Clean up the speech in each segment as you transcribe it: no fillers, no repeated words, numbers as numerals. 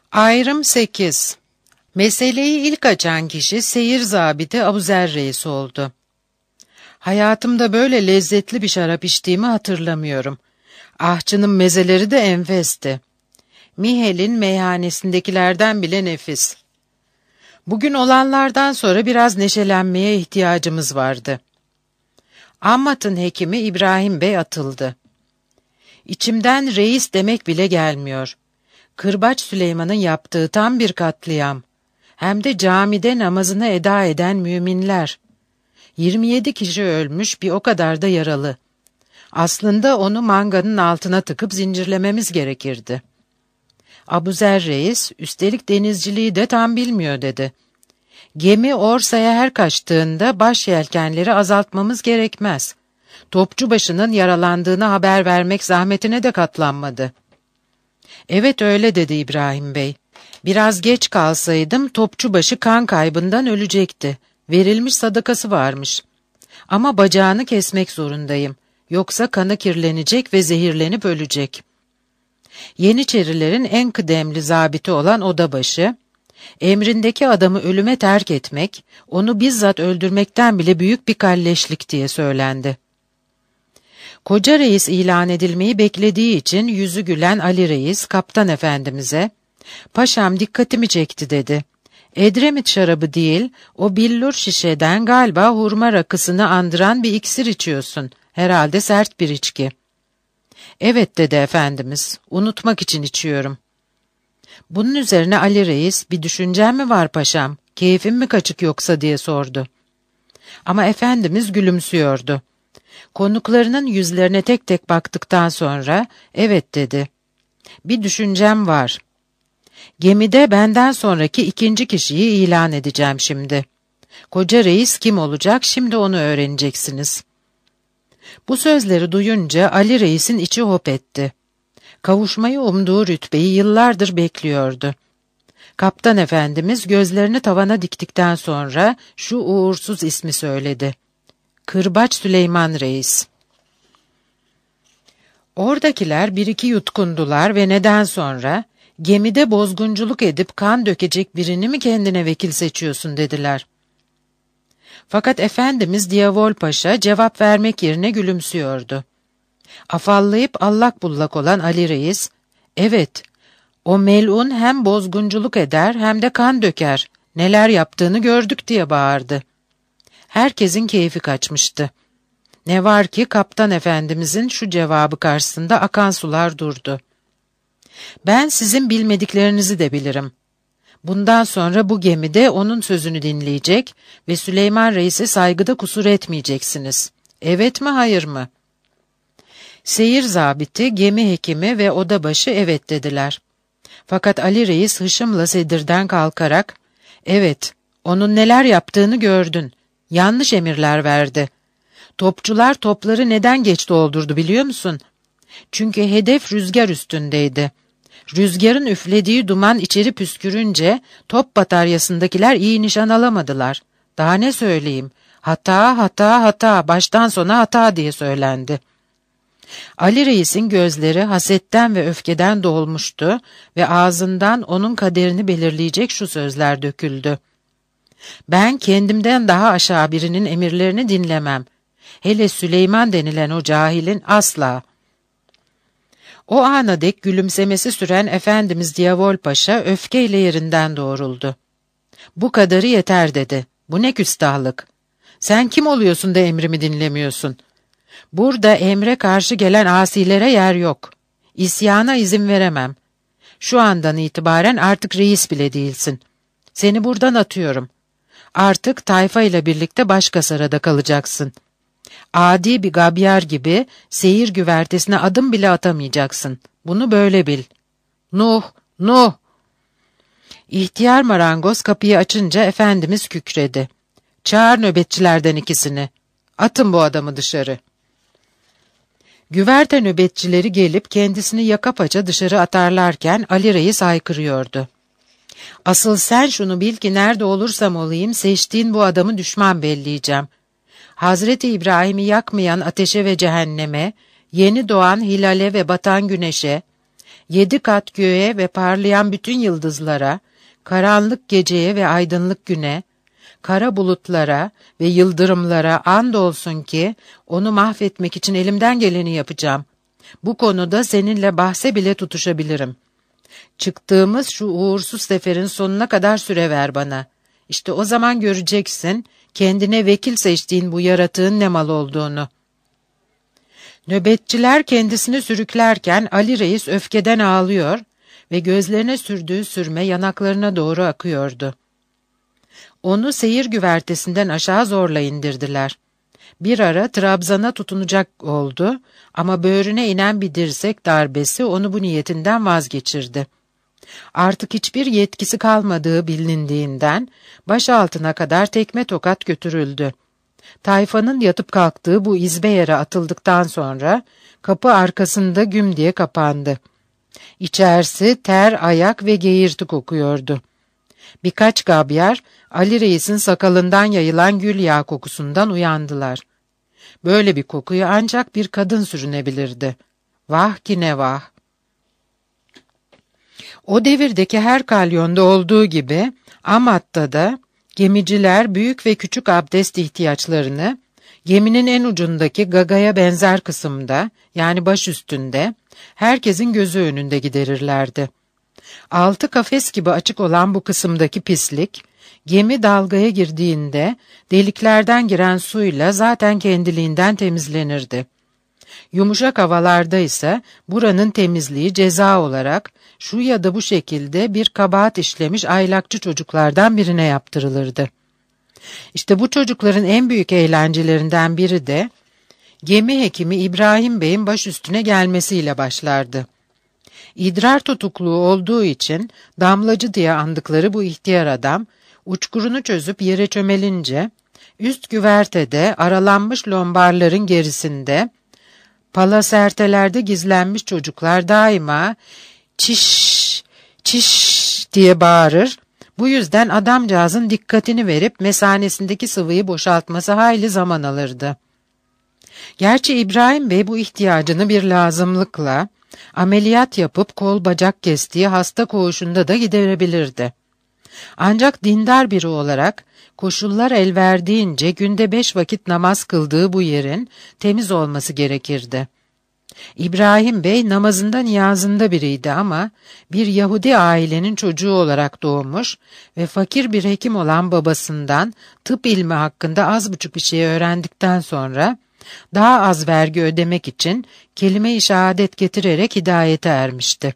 Ayrım 8. Meseleyi ilk açan kişi seyir zabiti Abuzer Reis oldu. Hayatımda böyle lezzetli bir şarap içtiğimi hatırlamıyorum. Ahçının mezeleri de enfesti. Mihel'in meyhanesindekilerden bile nefis. Bugün olanlardan sonra biraz neşelenmeye ihtiyacımız vardı. Ammat'ın hekimi İbrahim Bey atıldı. İçimden reis demek bile gelmiyor. Kırbaç Süleyman'ın yaptığı tam bir katliam. Hem de camide namazını eda eden müminler. 27 kişi ölmüş, bir o kadar da yaralı. Aslında onu manganın altına tıkıp zincirlememiz gerekirdi. Abuzer Reis, üstelik denizciliği de tam bilmiyor dedi. Gemi Orsa'ya her kaçtığında baş yelkenleri azaltmamız gerekmez. Topçubaşının yaralandığını haber vermek zahmetine de katlanmadı. Evet öyle dedi İbrahim Bey. Biraz geç kalsaydım topçubaşı kan kaybından ölecekti. Verilmiş sadakası varmış. Ama bacağını kesmek zorundayım. Yoksa kanı kirlenecek ve zehirlenip ölecek. Yeniçerilerin en kıdemli zabiti olan odabaşı, emrindeki adamı ölüme terk etmek, onu bizzat öldürmekten bile büyük bir kalleşlik diye söylendi. Koca reis ilan edilmeyi beklediği için yüzü gülen Ali Reis, kaptan efendimize, "Paşam dikkatimi çekti" dedi. "Edremit şarabı değil, o billur şişeden galiba hurma rakısını andıran bir iksir içiyorsun. Herhalde sert bir içki." "Evet" dedi efendimiz, "unutmak için içiyorum." Bunun üzerine Ali Reis, "Bir düşüncen mi var paşam, keyfin mi kaçık yoksa?" diye sordu. Ama efendimiz gülümsüyordu. Konuklarının yüzlerine tek tek baktıktan sonra, "Evet" dedi. "Bir düşüncem var. Gemide benden sonraki ikinci kişiyi ilan edeceğim şimdi. Koca reis kim olacak, şimdi onu öğreneceksiniz." Bu sözleri duyunca Ali Reis'in içi hop etti. Kavuşmayı umduğu rütbeyi yıllardır bekliyordu. Kaptan efendimiz gözlerini tavana diktikten sonra şu uğursuz ismi söyledi. Kırbaç Süleyman Reis. Oradakiler bir iki yutkundular ve neden sonra, "Gemide bozgunculuk edip kan dökecek birini mi kendine vekil seçiyorsun?" dediler. Fakat Efendimiz Diyavol Paşa cevap vermek yerine gülümsüyordu. Afallayıp allak bullak olan Ali Reis, "Evet, o melun hem bozgunculuk eder hem de kan döker. Neler yaptığını gördük" diye bağırdı. Herkesin keyfi kaçmıştı. Ne var ki kaptan efendimizin şu cevabı karşısında akan sular durdu. "Ben sizin bilmediklerinizi de bilirim. Bundan sonra bu gemide onun sözünü dinleyecek ve Süleyman Reis'e saygıda kusur etmeyeceksiniz. Evet mi, hayır mı?" Seyir zabiti, gemi hekimi ve odabaşı evet dediler. Fakat Ali Reis hışımla sedirden kalkarak, "Evet, onun neler yaptığını gördün. Yanlış emirler verdi. Topçular topları neden geç doldurdu biliyor musun? Çünkü hedef rüzgar üstündeydi. Rüzgarın üflediği duman içeri püskürünce top bataryasındakiler iyi nişan alamadılar. Daha ne söyleyeyim? Hata, hata, hata, baştan sona hata" diye söylendi. Ali Reis'in gözleri hasetten ve öfkeden dolmuştu ve ağzından onun kaderini belirleyecek şu sözler döküldü. "Ben kendimden daha aşağı birinin emirlerini dinlemem. Hele Süleyman denilen o cahilin asla." O ana dek gülümsemesi süren Efendimiz Diyavol Paşa öfkeyle yerinden doğruldu. "Bu kadarı yeter" dedi. "Bu ne küstahlık? Sen kim oluyorsun da emrimi dinlemiyorsun? Burada emre karşı gelen asilere yer yok. İsyana izin veremem. Şu andan itibaren artık reis bile değilsin. Seni buradan atıyorum. Artık tayfa ile birlikte Başkasara'da kalacaksın. Adi bir gabyar gibi seyir güvertesine adım bile atamayacaksın. Bunu böyle bil. Nuh, Nuh!" İhtiyar marangoz kapıyı açınca Efendimiz kükredi. "Çağır nöbetçilerden ikisini. Atın bu adamı dışarı." Güverte nöbetçileri gelip kendisini yaka paça dışarı atarlarken Ali Reis haykırıyordu. "Asıl sen şunu bil ki nerede olursam olayım seçtiğin bu adamı düşman belleyeceğim. Hazreti İbrahim'i yakmayan ateşe ve cehenneme, yeni doğan hilale ve batan güneşe, 7 kat göğe ve parlayan bütün yıldızlara, karanlık geceye ve aydınlık güne, kara bulutlara ve yıldırımlara andolsun ki onu mahvetmek için elimden geleni yapacağım. Bu konuda seninle bahse bile tutuşabilirim. Çıktığımız şu uğursuz seferin sonuna kadar süre ver bana. İşte o zaman göreceksin, kendine vekil seçtiğin bu yaratığın ne mal olduğunu. Nöbetçiler kendisini sürüklerken Ali Reis öfkeden ağlıyor ve gözlerine sürdüğü sürme yanaklarına doğru akıyordu. Onu seyir güvertesinden aşağı zorla indirdiler. Bir ara trabzana tutunacak oldu ama böğrüne inen bir dirsek darbesi onu bu niyetinden vazgeçirdi. Artık hiçbir yetkisi kalmadığı bilindiğinden baş altına kadar tekme tokat götürüldü. Tayfanın yatıp kalktığı bu izbe yere atıldıktan sonra kapı arkasında güm diye kapandı. İçerisi ter, ayak ve geğirti kokuyordu. Birkaç gabyar Ali Reis'in sakalından yayılan gül yağı kokusundan uyandılar. Böyle bir kokuyu ancak bir kadın sürünebilirdi. Vah ki ne vah! O devirdeki her kalyonda olduğu gibi Amat'ta da gemiciler büyük ve küçük abdest ihtiyaçlarını geminin en ucundaki gagaya benzer kısımda, yani baş üstünde, herkesin gözü önünde giderirlerdi. 6 kafes gibi açık olan bu kısımdaki pislik, gemi dalgaya girdiğinde deliklerden giren suyla zaten kendiliğinden temizlenirdi. Yumuşak havalarda ise buranın temizliği ceza olarak şu ya da bu şekilde bir kabahat işlemiş aylakçı çocuklardan birine yaptırılırdı. İşte bu çocukların en büyük eğlencelerinden biri de gemi hekimi İbrahim Bey'in baş üstüne gelmesiyle başlardı. İdrar tutukluğu olduğu için damlacı diye andıkları bu ihtiyar adam, uçkurunu çözüp yere çömelince, üst güvertede aralanmış lombarların gerisinde, palasertelerde gizlenmiş çocuklar daima çiş, çiş diye bağırır. Bu yüzden adamcağızın dikkatini verip mesanesindeki sıvıyı boşaltması hayli zaman alırdı. Gerçi İbrahim Bey bu ihtiyacını bir lazımlıkla, ameliyat yapıp kol bacak kestiği hasta koğuşunda da giderebilirdi. Ancak dindar biri olarak koşullar el verdiğince günde 5 vakit namaz kıldığı bu yerin temiz olması gerekirdi. İbrahim Bey namazında niyazında biriydi ama bir Yahudi ailenin çocuğu olarak doğmuş ve fakir bir hekim olan babasından tıp ilmi hakkında az buçuk bir şey öğrendikten sonra daha az vergi ödemek için kelime-i şehadet getirerek hidayete ermişti.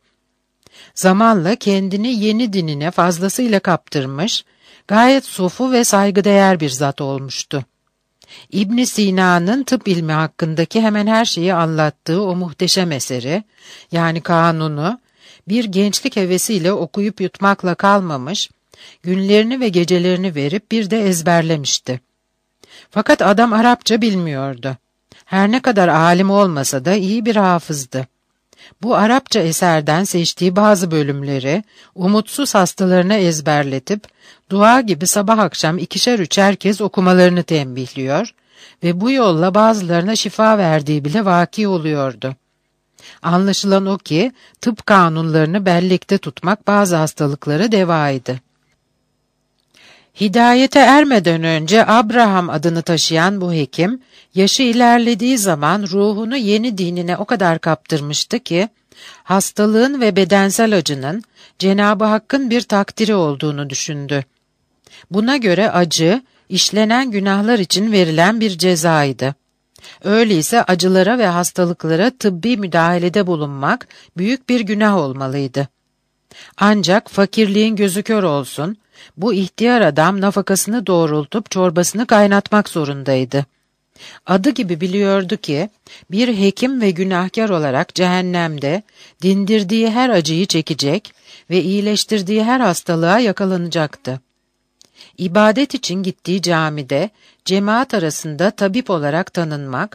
Zamanla kendini yeni dinine fazlasıyla kaptırmış, gayet sofu ve saygıdeğer bir zat olmuştu. İbn Sina'nın tıp ilmi hakkındaki hemen her şeyi anlattığı o muhteşem eseri, yani Kanun'u, bir gençlik hevesiyle okuyup yutmakla kalmamış, günlerini ve gecelerini verip bir de ezberlemişti. Fakat adam Arapça bilmiyordu. Her ne kadar alim olmasa da iyi bir hafızdı. Bu Arapça eserden seçtiği bazı bölümleri umutsuz hastalarına ezberletip dua gibi sabah akşam 2'şer 3'er kez okumalarını tembihliyor ve bu yolla bazılarına şifa verdiği bile vaki oluyordu. Anlaşılan o ki tıp kanunlarını bellekte tutmak bazı hastalıklara devaydı. Hidayete ermeden önce Abraham adını taşıyan bu hekim, yaşı ilerlediği zaman ruhunu yeni dinine o kadar kaptırmıştı ki, hastalığın ve bedensel acının Cenab-ı Hakk'ın bir takdiri olduğunu düşündü. Buna göre acı, işlenen günahlar için verilen bir cezaydı. Öyleyse acılara ve hastalıklara tıbbi müdahalede bulunmak büyük bir günah olmalıydı. Ancak fakirliğin gözü kör olsun, bu ihtiyar adam nafakasını doğrultup çorbasını kaynatmak zorundaydı. Adı gibi biliyordu ki, bir hekim ve günahkar olarak cehennemde dindirdiği her acıyı çekecek ve iyileştirdiği her hastalığa yakalanacaktı. İbadet için gittiği camide, cemaat arasında tabip olarak tanınmak,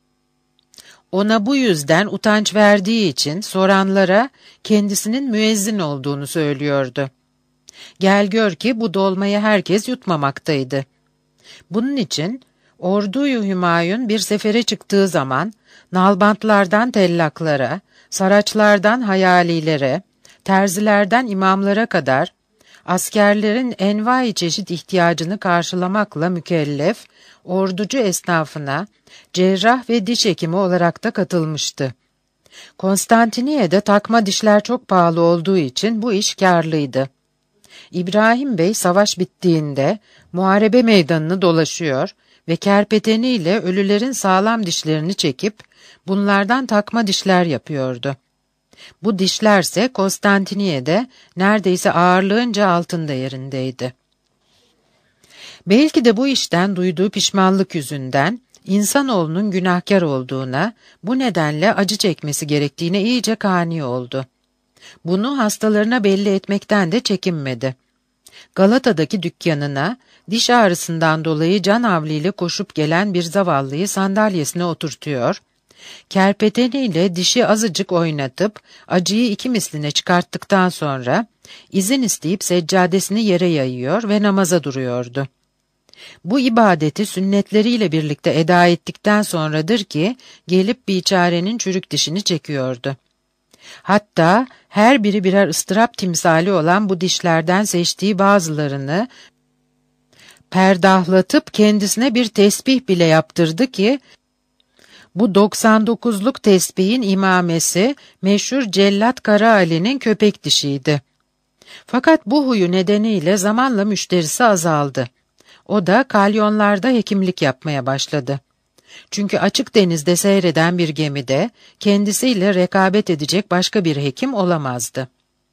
ona bu yüzden utanç verdiği için soranlara kendisinin müezzin olduğunu söylüyordu. Gel gör ki bu dolmayı herkes yutmamaktaydı. Bunun için Ordu-i Hümayun bir sefere çıktığı zaman nalbantlardan tellaklara, Saraçlardan hayalilere, terzilerden imamlara kadar askerlerin envai çeşit ihtiyacını karşılamakla mükellef, orducu esnafına cerrah ve diş hekimi olarak da katılmıştı. Konstantiniye'de takma dişler çok pahalı olduğu için bu iş kârlıydı. İbrahim Bey savaş bittiğinde muharebe meydanını dolaşıyor ve kerpeteniyle ölülerin sağlam dişlerini çekip bunlardan takma dişler yapıyordu. Bu dişlerse Konstantiniye'de neredeyse ağırlığınca altın değerindeydi. Belki de bu işten duyduğu pişmanlık yüzünden insanoğlunun günahkar olduğuna, bu nedenle acı çekmesi gerektiğine iyice kani oldu. Bunu hastalarına belli etmekten de çekinmedi. Galata'daki dükkanına diş ağrısından dolayı canavliyle koşup gelen bir zavallıyı sandalyesine oturtuyor, kerpeteniyle dişi azıcık oynatıp acıyı 2 misline çıkarttıktan sonra izin isteyip seccadesini yere yayıyor ve namaza duruyordu. Bu ibadeti sünnetleriyle birlikte eda ettikten sonradır ki gelip biçarenin çürük dişini çekiyordu. Hatta her biri birer ıstırap timsali olan bu dişlerden seçtiği bazılarını perdahlatıp kendisine bir tesbih bile yaptırdı ki bu 99'luk tesbihin imamesi meşhur Cellat Karaali'nin köpek dişiydi. Fakat bu huyu nedeniyle zamanla müşterisi azaldı. O da kalyonlarda hekimlik yapmaya başladı. Çünkü açık denizde seyreden bir gemide kendisiyle rekabet edecek başka bir hekim olamazdı.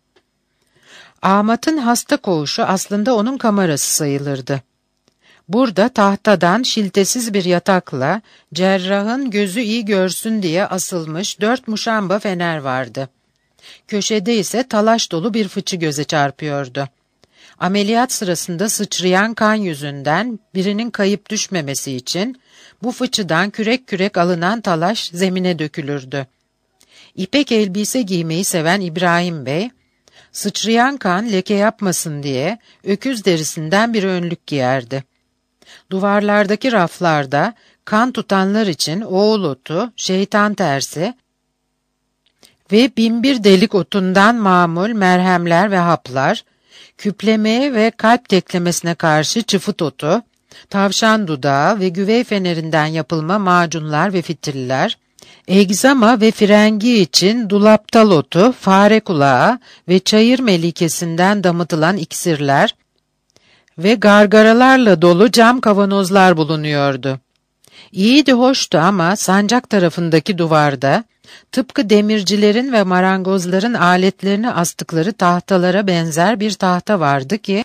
Ahmet'in hasta koğuşu aslında onun kamerası sayılırdı. Burada tahtadan şiltesiz bir yatakla cerrahın gözü iyi görsün diye asılmış 4 muşamba fener vardı. Köşede ise talaş dolu bir fıçı göze çarpıyordu. Ameliyat sırasında sıçrayan kan yüzünden birinin kayıp düşmemesi için bu fıçıdan kürek kürek alınan talaş zemine dökülürdü. İpek elbise giymeyi seven İbrahim Bey, sıçrayan kan leke yapmasın diye öküz derisinden bir önlük giyerdi. Duvarlardaki raflarda kan tutanlar için oğul otu, şeytan tersi ve binbir delik otundan mamul merhemler ve haplar, küplemeye ve kalp teklemesine karşı çıfıt otu, tavşan dudağı ve güvey fenerinden yapılma macunlar ve fitiller, egzama ve frengi için dulaptal otu, fare kulağı ve çayır melikesinden damıtılan iksirler ve gargaralarla dolu cam kavanozlar bulunuyordu. İyiydi, hoştu ama sancak tarafındaki duvarda, tıpkı demircilerin ve marangozların aletlerini astıkları tahtalara benzer bir tahta vardı ki,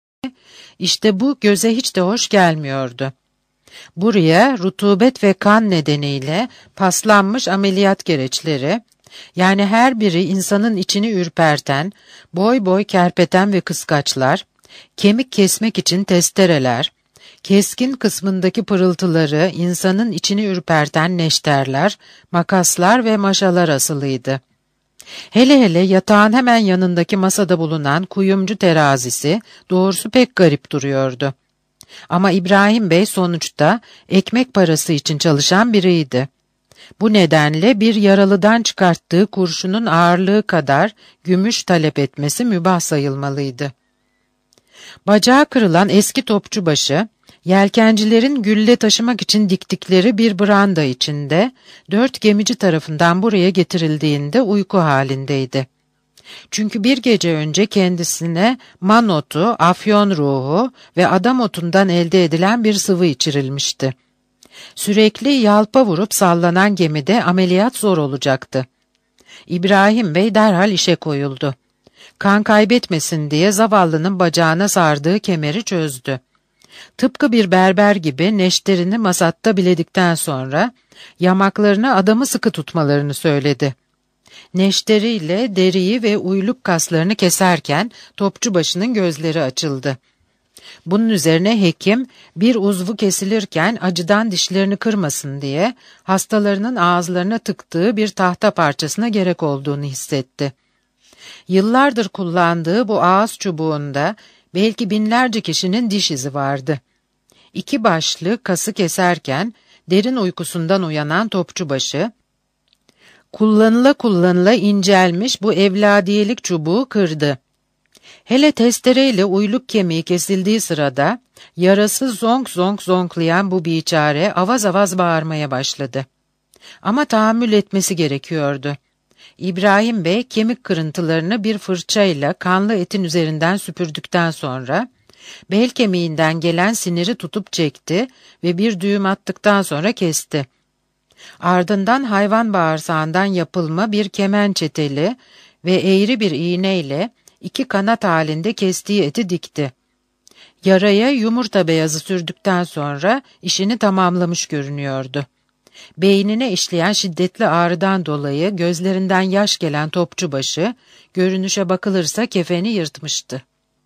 işte bu göze hiç de hoş gelmiyordu. Buraya rutubet ve kan nedeniyle paslanmış ameliyat gereçleri, yani her biri insanın içini ürperten, boy boy kerpeten ve kıskaçlar, kemik kesmek için testereler, keskin kısmındaki pırıltıları insanın içini ürperten neşterler, makaslar ve maşalar asılıydı. Hele hele yatağın hemen yanındaki masada bulunan kuyumcu terazisi doğrusu pek garip duruyordu. Ama İbrahim Bey sonuçta ekmek parası için çalışan biriydi. Bu nedenle bir yaralıdan çıkarttığı kurşunun ağırlığı kadar gümüş talep etmesi mübah sayılmalıydı. Bacağı kırılan eski topçubaşı, yelkencilerin gülle taşımak için diktikleri bir branda içinde 4 gemici tarafından buraya getirildiğinde uyku halindeydi. Çünkü bir gece önce kendisine man otu, afyon ruhu ve adam otundan elde edilen bir sıvı içirilmişti. Sürekli yalpa vurup sallanan gemide ameliyat zor olacaktı. İbrahim Bey derhal işe koyuldu. Kan kaybetmesin diye zavallının bacağına sardığı kemeri çözdü. Tıpkı bir berber gibi neşterini masatta biledikten sonra yamaklarına adamı sıkı tutmalarını söyledi. Neşteriyle deriyi ve uyluk kaslarını keserken topçubaşının gözleri açıldı. Bunun üzerine hekim bir uzvu kesilirken acıdan dişlerini kırmasın diye hastalarının ağızlarına tıktığı bir tahta parçasına gerek olduğunu hissetti. Yıllardır kullandığı bu ağız çubuğunda belki binlerce kişinin diş izi vardı. 2 başlı kası keserken derin uykusundan uyanan topçubaşı, Kullanıla kullanıla incelmiş bu evladiyelik çubuğu kırdı. Hele testereyle uyluk kemiği kesildiği sırada yarası zonk zonk zonklayan bu biçare avaz avaz bağırmaya başladı. Ama tahammül etmesi gerekiyordu. İbrahim Bey kemik kırıntılarını bir fırçayla kanlı etin üzerinden süpürdükten sonra bel kemiğinden gelen siniri tutup çekti ve bir düğüm attıktan sonra kesti. Ardından hayvan bağırsağından yapılma bir kemençe teli ve eğri bir iğneyle 2 kanat halinde kestiği eti dikti. Yaraya yumurta beyazı sürdükten sonra işini tamamlamış görünüyordu. Beynine işleyen şiddetli ağrıdan dolayı gözlerinden yaş gelen topçubaşı, görünüşe bakılırsa kefeni yırtmıştı.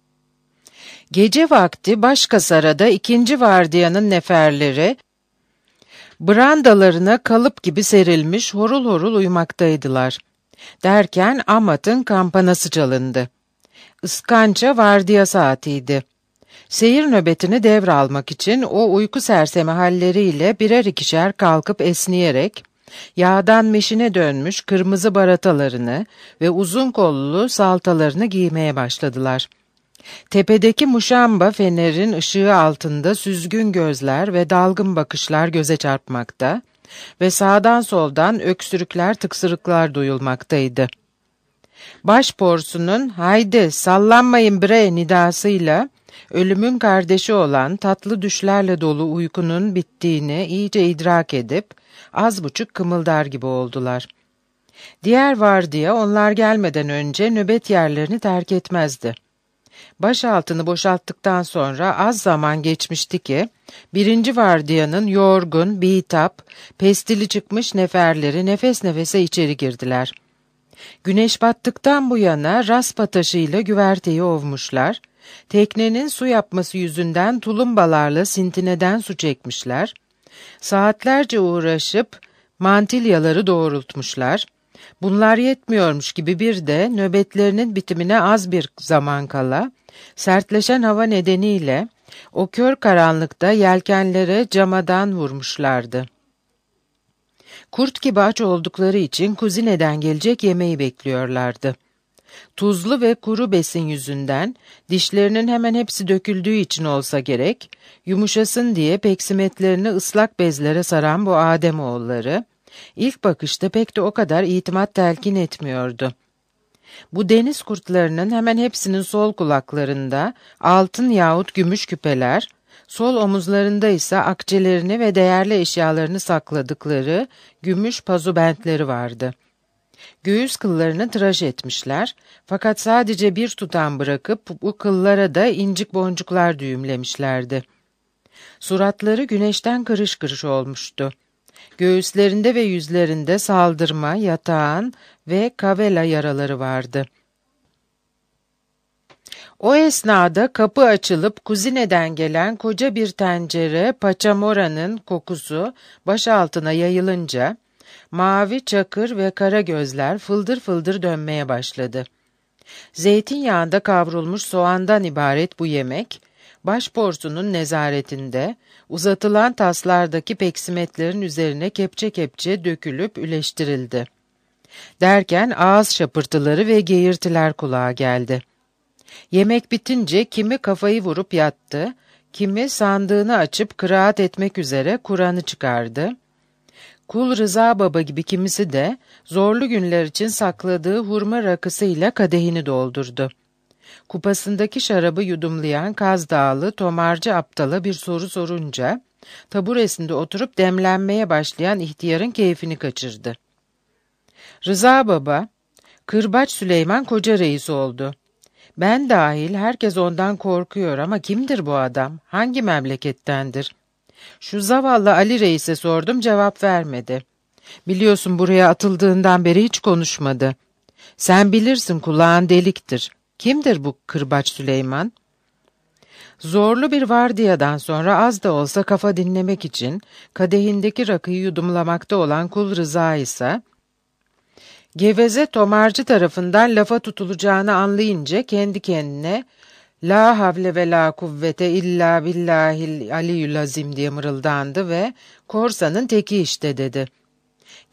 Gece vakti başkasarada 2. vardiyanın neferleri, brandalarına kalıp gibi serilmiş horul horul uyumaktaydılar. Derken Amat'ın kampanası çalındı. Iskança vardiya saatiydi. Seyir nöbetini devralmak için o uyku sersemi halleriyle birer ikişer kalkıp esneyerek, yağdan meşine dönmüş kırmızı baratalarını ve uzun kollu saltalarını giymeye başladılar. Tepedeki muşamba fenerin ışığı altında süzgün gözler ve dalgın bakışlar göze çarpmakta ve sağdan soldan öksürükler tıksırıklar duyulmaktaydı. Başporsunun "Haydi sallanmayın bre" nidasıyla ölümün kardeşi olan tatlı düşlerle dolu uykunun bittiğini iyice idrak edip az buçuk kımıldar gibi oldular. Diğer vardiya onlar gelmeden önce nöbet yerlerini terk etmezdi. Başaltını boşalttıktan sonra az zaman geçmişti ki, 1. vardiyanın yorgun, bitap, pestili çıkmış neferleri nefes nefese içeri girdiler. Güneş battıktan bu yana raspa taşıyla güverteyi ovmuşlar, teknenin su yapması yüzünden tulumbalarla sintineden su çekmişler, saatlerce uğraşıp mantilyaları doğrultmuşlar. Bunlar yetmiyormuş gibi bir de nöbetlerinin bitimine az bir zaman kala, sertleşen hava nedeniyle o kör karanlıkta yelkenlere camadan vurmuşlardı. Kurt gibi aç oldukları için kuzineden gelecek yemeği bekliyorlardı. Tuzlu ve kuru besin yüzünden dişlerinin hemen hepsi döküldüğü için olsa gerek, yumuşasın diye peksimetlerini ıslak bezlere saran bu ademoğulları, ilk bakışta pek de o kadar itimat telkin etmiyordu. Bu deniz kurtlarının hemen hepsinin sol kulaklarında altın yahut gümüş küpeler, sol omuzlarında ise akçelerini ve değerli eşyalarını sakladıkları gümüş pazubentleri vardı. Göğüs kıllarını tıraş etmişler, fakat sadece bir tutam bırakıp bu kıllara da incik boncuklar düğümlemişlerdi. Suratları güneşten kırış kırış olmuştu. Göğüslerinde ve yüzlerinde saldırma, yatağan ve kavela yaraları vardı. O esnada kapı açılıp kuzineden gelen koca bir tencere paçamoranın kokusu başaltına yayılınca, mavi çakır ve kara gözler fıldır fıldır dönmeye başladı. Zeytinyağında kavrulmuş soğandan ibaret bu yemek, başporsunun nezaretinde uzatılan taslardaki peksimetlerin üzerine kepçe kepçe dökülüp üleştirildi. Derken ağız şapırtıları ve geğirtiler kulağa geldi. Yemek bitince kimi kafayı vurup yattı, kimi sandığını açıp kıraat etmek üzere Kur'an'ı çıkardı. Kul Rıza Baba gibi kimisi de zorlu günler için sakladığı hurma rakısıyla kadehini doldurdu. Kupasındaki şarabı yudumlayan Kaz Dağlı tomarcı aptala bir soru sorunca, taburesinde oturup demlenmeye başlayan ihtiyarın keyfini kaçırdı. Rıza Baba, Kırbaç Süleyman Koca Reis oldu. Ben dahil herkes ondan korkuyor ama kimdir bu adam, hangi memlekettendir? Şu zavallı Ali Reis'e sordum, cevap vermedi. Biliyorsun buraya atıldığından beri hiç konuşmadı. Sen bilirsin, kulağın deliktir. Kimdir bu Kırbaç Süleyman? Zorlu bir vardiyadan sonra az da olsa kafa dinlemek için kadehindeki rakıyı yudumlamakta olan Kul Rıza ise, geveze tomarcı tarafından lafa tutulacağını anlayınca kendi kendine "La havle ve la kuvvete illa billahil aliyyül azim" diye mırıldandı ve "Korsanın teki işte" dedi.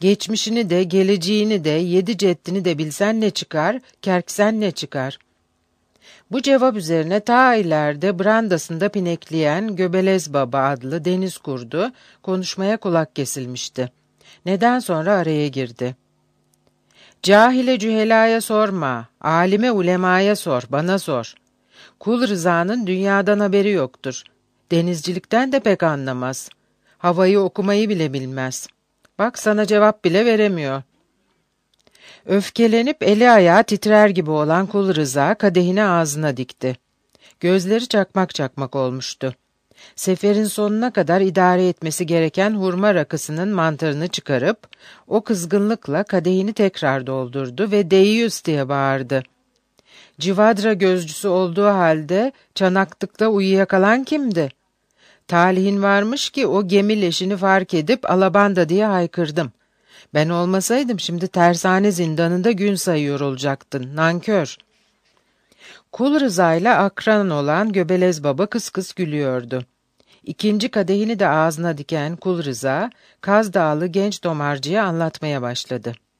Geçmişini de, geleceğini de, 7 ceddini de bilsen ne çıkar, kerksen ne çıkar? Bu cevap üzerine ta ileride brandasında pinekleyen Göbelez Baba adlı deniz kurdu konuşmaya kulak kesilmişti. Neden sonra araya girdi. Cahile cühelaya sorma, alime ulemaya sor, bana sor. Kul Rıza'nın dünyadan haberi yoktur. Denizcilikten de pek anlamaz. Havayı okumayı bile bilmez. Bak sana cevap bile veremiyor. Öfkelenip eli ayağı titrer gibi olan Kul Rıza kadehini ağzına dikti. Gözleri çakmak çakmak olmuştu. Seferin sonuna kadar idare etmesi gereken hurma rakısının mantarını çıkarıp, o kızgınlıkla kadehini tekrar doldurdu ve "Deyyus" diye bağırdı. Civadra gözcüsü olduğu halde çanaklıkta uyuyakalan kimdi? Talihin varmış ki o gemi leşini fark edip "Alabanda" diye haykırdım. Ben olmasaydım şimdi tersane zindanında gün sayıyor olacaktın, nankör. Kul Rıza ile akran olan Göbelez Baba kıs kıs gülüyordu. İkinci kadehini de ağzına diken Kul Rıza, Kaz Dağlı genç domarcıya anlatmaya başladı.